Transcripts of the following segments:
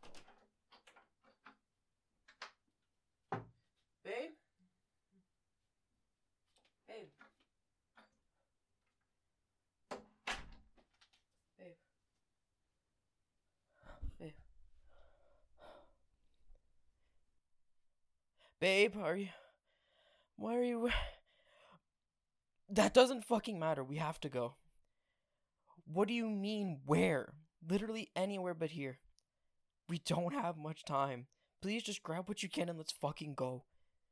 Babe? Babe? Babe? Babe? Babe, why are you... That doesn't fucking matter. We have to go. What do you mean, where? Literally anywhere but here. We don't have much time. Please just grab what you can and let's fucking go.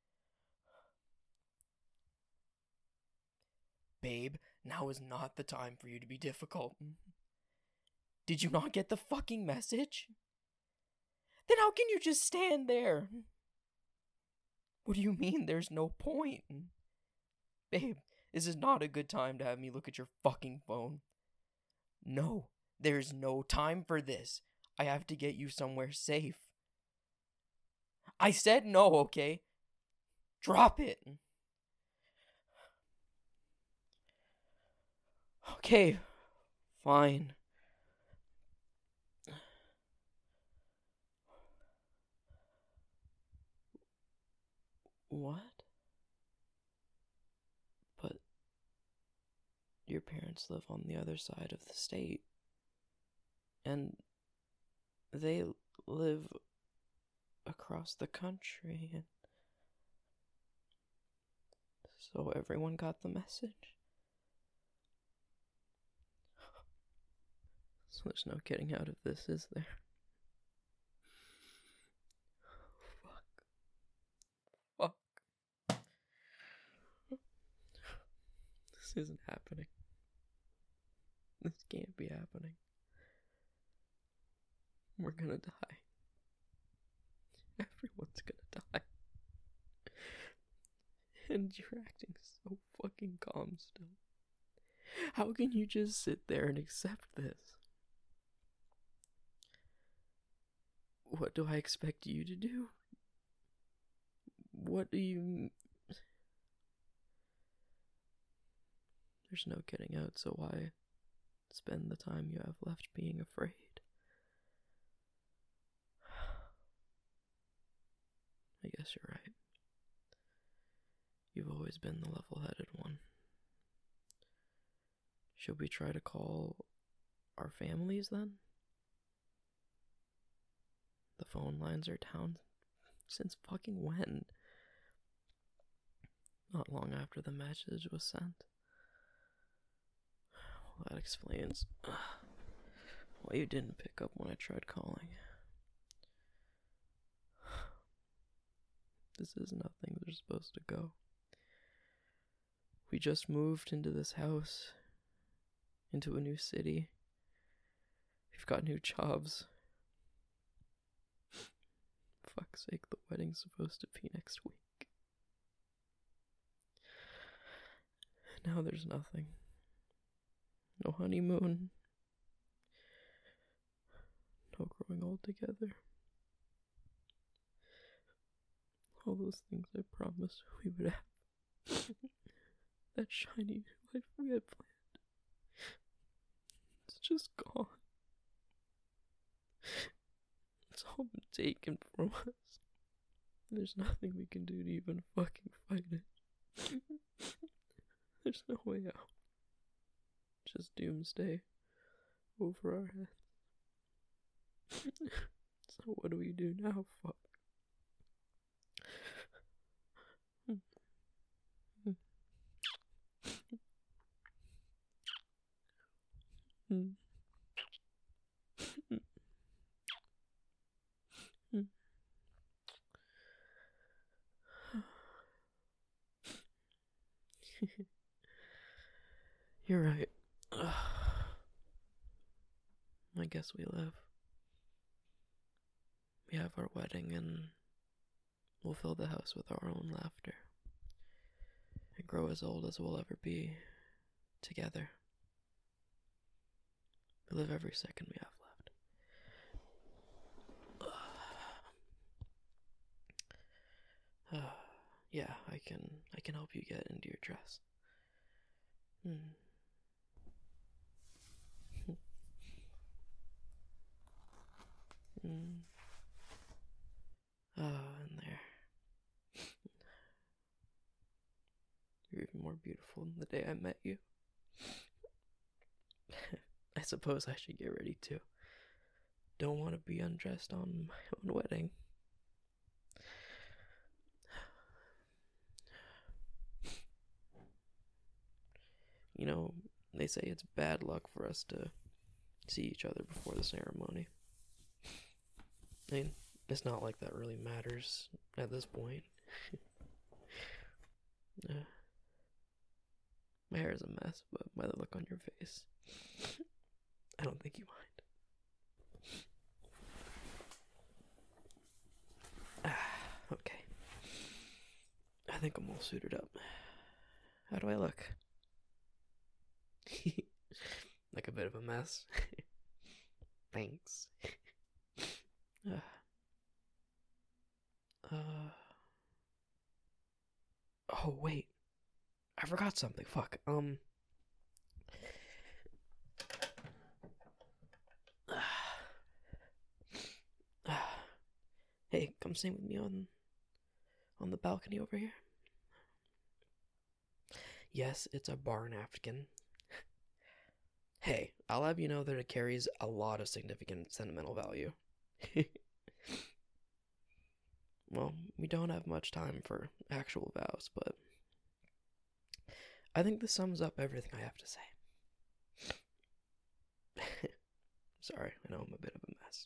Babe, now is not the time for you to be difficult. Did you not get the fucking message? Then how can you just stand there? What do you mean there's no point? Babe, this is not a good time to have me look at your fucking phone. No, there's no time for this. I have to get you somewhere safe. I said no, okay? Drop it. Okay, fine. What? But your parents live on the other side of the state. And they live across the country. And so everyone got the message. So there's no getting out of this, is there? Fuck. This isn't happening. This can't be happening. We're gonna die. Everyone's gonna die. And you're acting so fucking calm still. How can you just sit there and accept this? What do I expect you to do? What do you... There's no getting out, so why spend the time you have left being afraid? I guess you're right. You've always been the level-headed one. Should we try to call our families then? The phone lines are down since fucking when? Not long after the message was sent. Well, that explains why you didn't pick up when I tried calling. This is nothing they're supposed to go. We just moved into this house, into a new city. We've got new jobs. Fuck's sake, the wedding's supposed to be next week. Now there's nothing. No honeymoon. No growing old together. All those things I promised we would have. That shiny life we had planned. It's just gone. It's all been taken from us. There's nothing we can do to even fucking fight it. There's no way out. Just doomsday over our heads. So what do we do now? Fuck. You're right. I guess we live. We have our wedding and we'll fill the house with our own laughter. And grow as old as we'll ever be together. We live every second we have left. Yeah, I can help you get into your dress. beautiful the day I met you. I suppose I should get ready too. Don't want to be undressed on my own wedding. You know, they say it's bad luck for us to see each other before the ceremony. I mean, it's not like that really matters at this point. My hair is a mess, but by the look on your face, I don't think you mind. Okay. I think I'm all suited up. How do I look? Like a bit of a mess. Thanks. Oh, wait. I forgot something. Fuck. Hey, come stay with me on the balcony over here. Yes, it's a barn African. Hey, I'll have you know that it carries a lot of significant sentimental value. Well, we don't have much time for actual vows, but I think this sums up everything I have to say. Sorry, I know I'm a bit of a mess.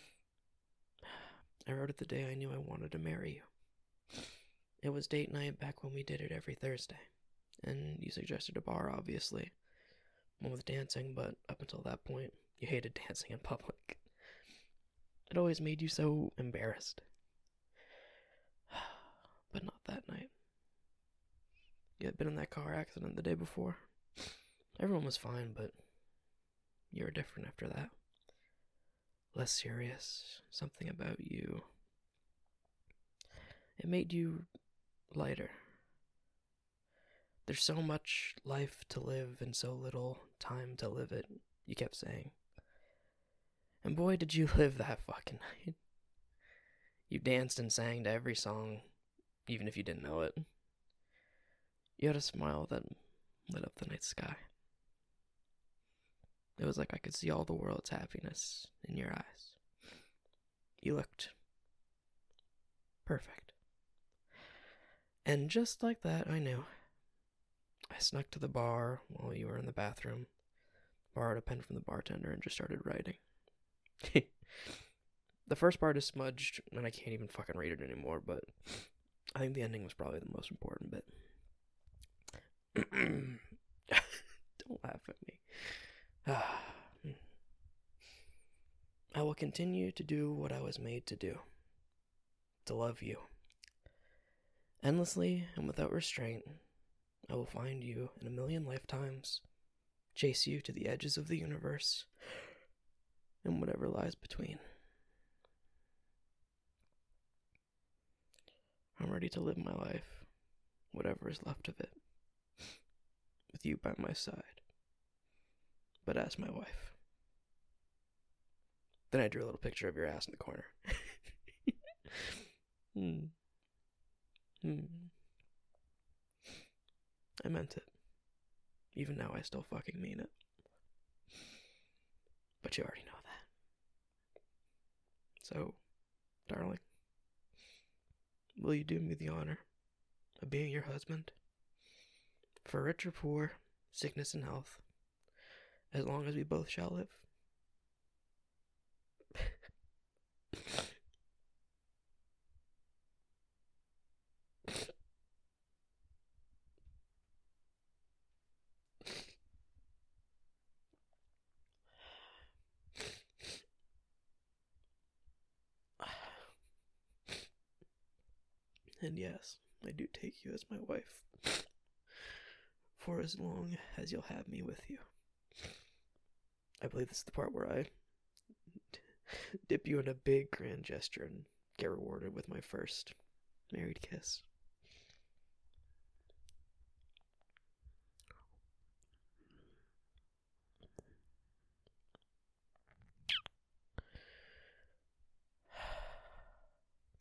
I wrote it the day I knew I wanted to marry you. It was date night back when we did it every Thursday, and you suggested a bar, obviously. One with dancing, but up until that point, you hated dancing in public. It always made you so embarrassed. But not that night. You had been in that car accident the day before. Everyone was fine, but you were different after that. Less serious. Something about you. It made you lighter. There's so much life to live and so little time to live it, you kept saying. And boy, did you live that fucking night. You danced and sang to every song, even if you didn't know it. You had a smile that lit up the night sky. It was like I could see all the world's happiness in your eyes. You looked perfect. And just like that, I knew. I snuck to the bar while you were in the bathroom, borrowed a pen from the bartender, and just started writing. The first part is smudged, and I can't even fucking read it anymore, but I think the ending was probably the most important bit. Don't laugh at me. I will continue to do what I was made to do. To love you. Endlessly and without restraint, I will find you in a million lifetimes, chase you to the edges of the universe, and whatever lies between. I'm ready to live my life, whatever is left of it, with you by my side, but as my wife. Then I drew a little picture of your ass in the corner. I meant it. Even now, I still fucking mean it. But you already know that. So, darling, will you do me the honor of being your husband? For rich or poor, sickness and health, as long as we both shall live. And yes, I do take you as my wife, for as long as you'll have me with you. I believe this is the part where I dip you in a big grand gesture and get rewarded with my first married kiss.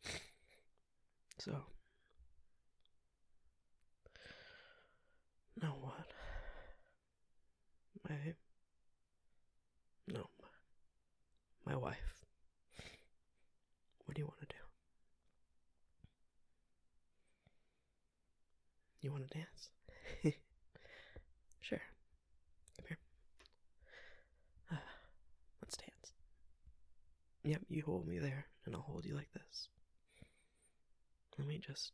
So, now No, my wife. What do you want to do? You want to dance? Sure. Come here. Let's dance. Yep, you hold me there, and I'll hold you like this. Let me just...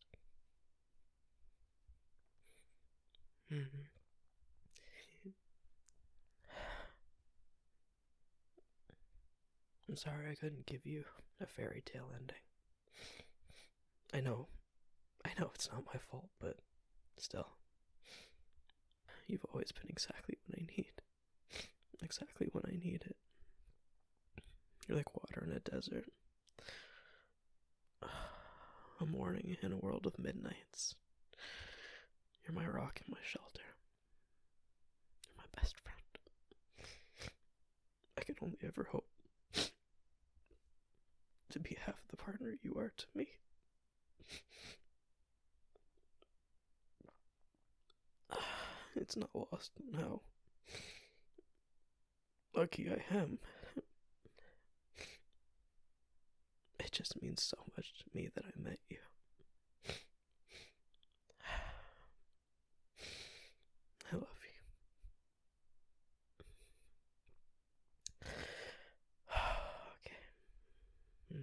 I'm sorry I couldn't give you a fairy tale ending. I know it's not my fault, but still. You've always been exactly what I need. Exactly when I need it. You're like water in a desert. A morning in a world of midnights. You're my rock and my shelter. You're my best friend. I can only ever hope to be half the partner you are to me. It's not lost now. Lucky I am. It just means so much to me that I met you. I love you. Okay.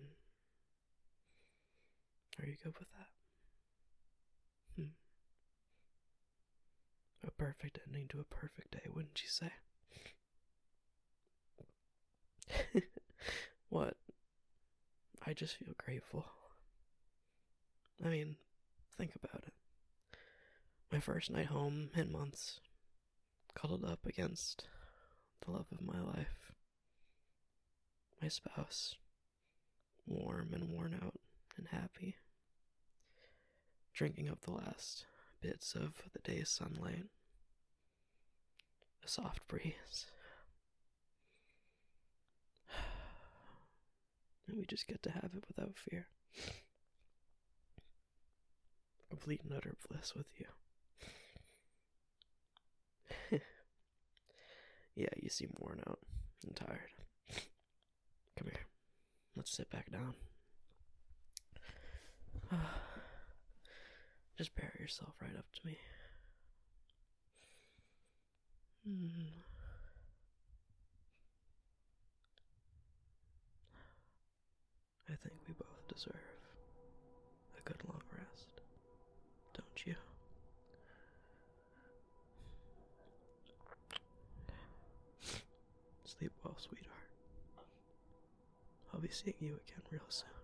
Are you good with that? A perfect ending to a perfect day, wouldn't you say? What? I just feel grateful. I mean, think about it. My first night home in months, cuddled up against the love of my life. My spouse, warm and worn out and happy. Drinking up the last bits of the day's sunlight. A soft breeze. And we just get to have it without fear. Complete and utter bliss with you. Yeah, you seem worn out and tired. Come here. Let's sit back down. Just bear yourself right up to me. I think we both deserve a good long rest, don't you? Sleep well, sweetheart. I'll be seeing you again real soon.